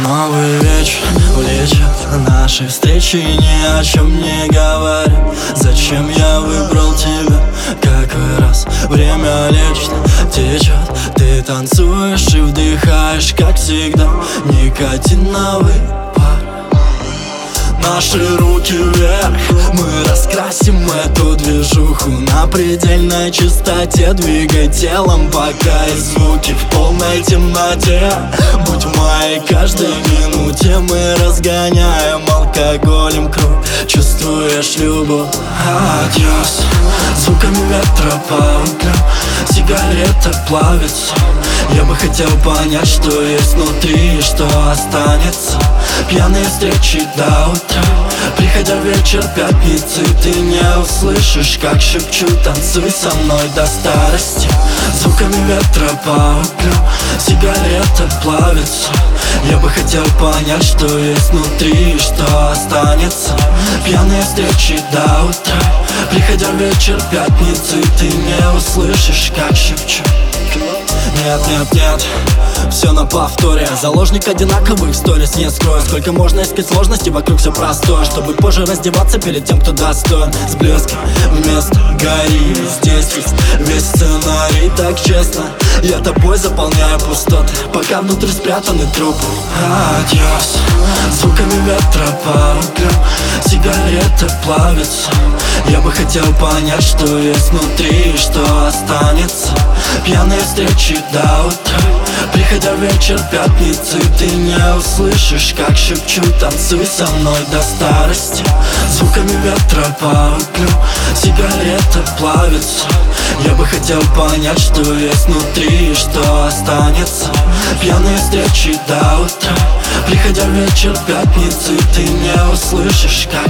Новый вечер влечет, наши встречи ни о чем не говорят. Зачем я выбрал тебя? Какой раз время лечит, течет. Ты танцуешь и вдыхаешь, как всегда, никотиновый пар. Наши руки вверх, мы раскрасим эту движуху на предельной частоте. Двигай телом, пока и звуки в полной темноте. Будь в моей каждой минуте, мы разгоняем алкоголем круг. Чувствуешь любовь? Адьос. Звуками ветра по углям сигарета плавится. Я бы хотел понять, что есть внутри и что останется. Пьяные встречи до утра, приходя вечер пятницы, ты не услышишь, как шепчу: танцуй со мной до старости. Звуками ветра по углям сигарета плавится. Я бы хотел понять, что есть внутри и что останется. Пьяные встречи до утра, приходя вечер пятницы, ты не услышишь, как шепчу. Нет, нет, нет, все на повторе. Заложник одинаковых сторис не скрою. Сколько можно искать сложности, вокруг все простое, чтобы позже раздеваться перед тем, кто достоин. С блеском вместо гори. Здесь есть весь сценарий, так честно. Я тобой заполняю пустоты, пока внутри спрятаны трупы. Адьос. Звуками ветра по углям сигарета плавится. Я бы хотел понять, что есть внутри и что останется. Пьяные встречи до утра, приходя вечер пятницы, ты не услышишь, как шепчу: танцуй со мной до старости. Звуками ветра по углям сигарета плавится. Я бы хотел понять, что есть внутри и что останется. Пьяные встречи до утра, приходя вечер пятницы, ты не услышишь, как